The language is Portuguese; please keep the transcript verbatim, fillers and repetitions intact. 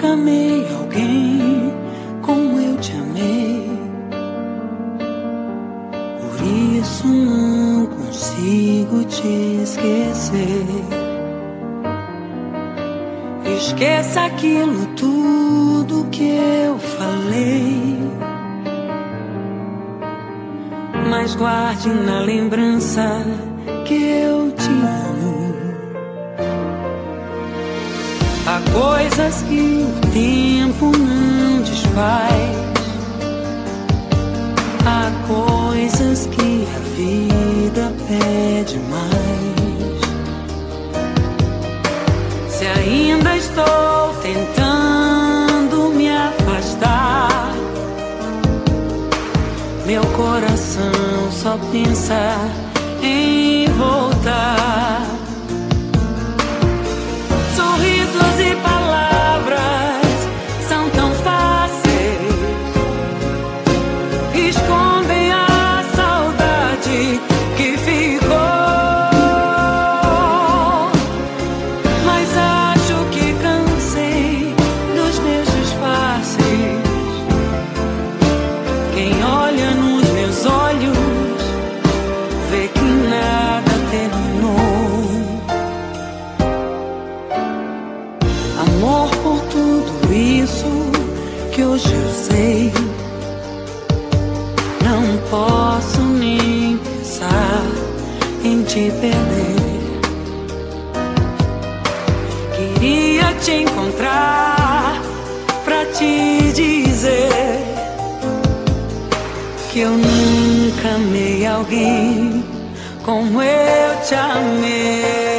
nunca amei alguém como eu te amei. Por isso não consigo te esquecer. Esqueça aquilo tudo que eu falei, mas guarde na lembrança que eu te amo. Há coisas que o tempo não desfaz, há coisas que a vida pede mais. Se ainda estou tentando me afastar, meu coração só pensa em voltar. Sorrisos e palavras são tão fáceis, escondem a saudade que ficou. Mas acho que cansei dos meus disfarces. Quem olha nos meus olhos vê que nada terminou. Amor, por tudo isso que hoje eu sei, não posso nem pensar em te perder. Queria te encontrar pra te dizer que eu nunca amei alguém como eu te amei.